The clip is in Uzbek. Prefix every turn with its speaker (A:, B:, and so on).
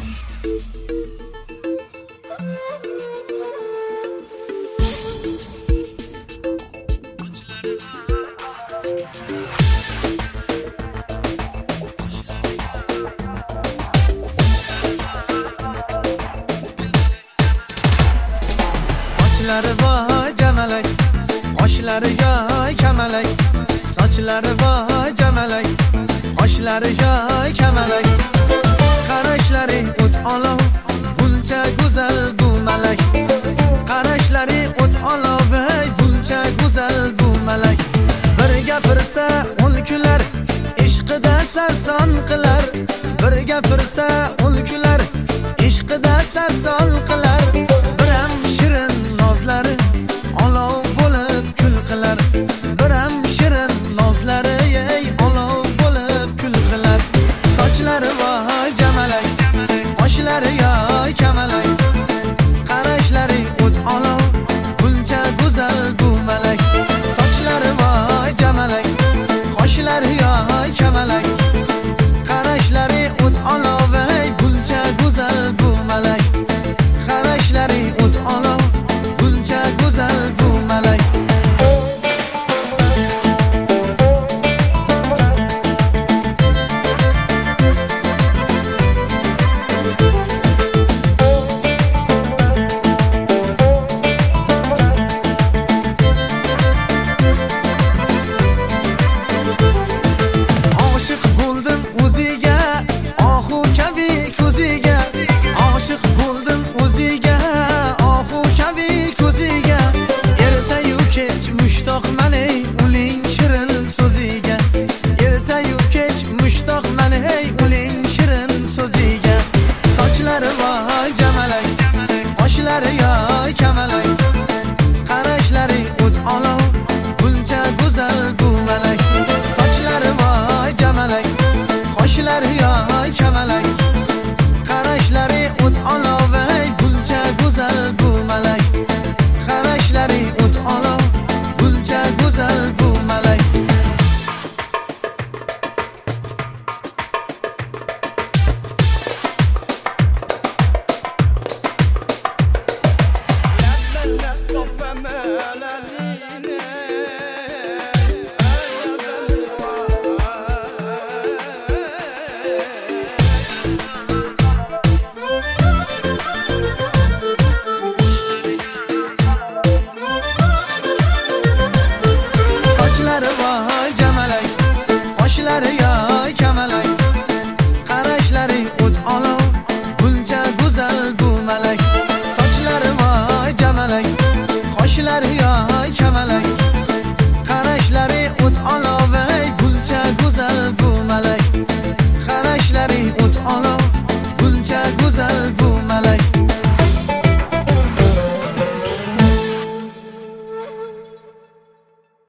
A: Sochlari voy jamalak, qoshlari yoy kamalak. Sochlari voy jamalak, qoshlari yoy kamalak. Qarashlari o't olov, buncha go'zal bu malak. Qarashlari o't olov, buncha go'zal bu malak. Bir gapirsa ul kular, ishqida sarson qilar. Bir gapirsa ul kular, ishqida sarson qilar. Biram shirin nozlari olov bo'lib kul qilar. Biram shirin nozlari ey olov bo'lib kul qilar. Sochlari voy jamalak, qoshlari yoy kamalak. Qarashlari o't olov, buncha go'zal bu malak. Sochlari voy jamalak, qoshlari yoy kamalak. Qarashlari o't olov, buncha go'zal bu malak. Qarashlari o't olov, buncha go'zal bu malak. Oshiq bo'ldim o'ziga, ohu kabi ko'ziga. Oshiq bo'ldim o'ziga, ohu kabi ko'ziga. Ertayu kech mushtoqman ey uning shirin so'ziga. Ertayu kech mushtoqman ey uning shirin so'ziga. Sochlari voy jamalak, qoshlari yoy kamalak. Qarashlari o't olov, buncha go'zal bu malak. Sochlari voy jamalak, qoshlari yoy kamalak. Qarashlari o't olov, buncha go'zal bu malak. Qarashlari o't olov, buncha go'zal bu malak. Sochlari voy jamalak, qoshlari yoy kamalak. Qarashlari o't olov, buncha go'zal bu malak. Sochlari voy jamalak, qoshlari yoy